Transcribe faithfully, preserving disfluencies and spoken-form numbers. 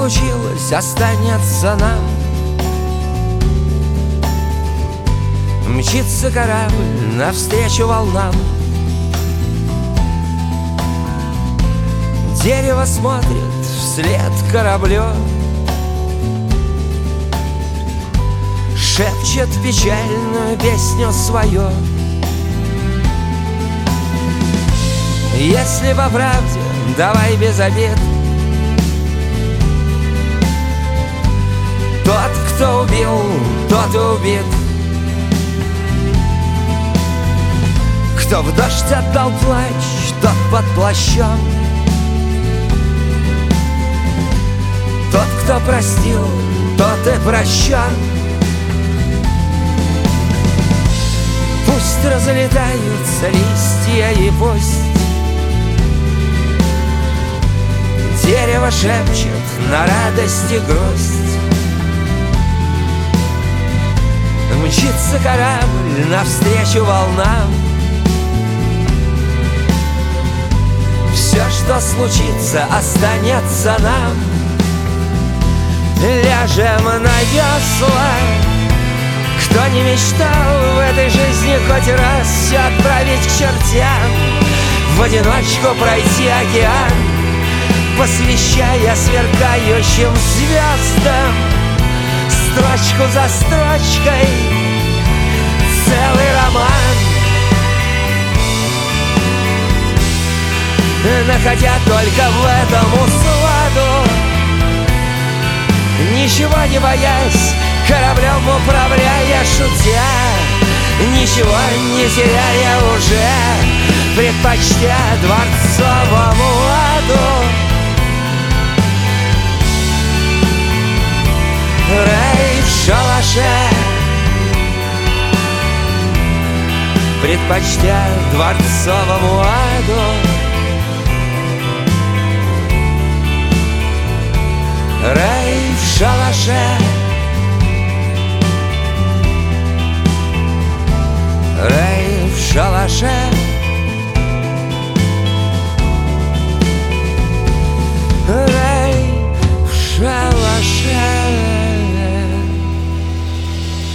случилось, останется нам. Мчится корабль навстречу волнам. Дерево смотрит вслед кораблю, шепчет печальную песню свою. Если по правде, давай без обид. Тот, кто убил, тот и убит. Кто в дождь отдал плач, тот под плащом. Тот, кто простил, тот и прощен. Пусть разлетаются листья и пусть дерево шепчет на радость и грусть. Мчится корабль навстречу волнам. Все, что случится, останется нам. Ляжем на весла. Кто не мечтал в этой жизни хоть раз все отправить к чертям, в одиночку пройти океан, посвящая сверкающим звездам, строчку за строчкой целый роман, находя только в этом усладу, ничего не боясь, кораблем управляя, шутя, ничего не теряя уже, предпочтя дворцовому ладу рай в шалаше, предпочтя дворцовому аду рай в шалаше.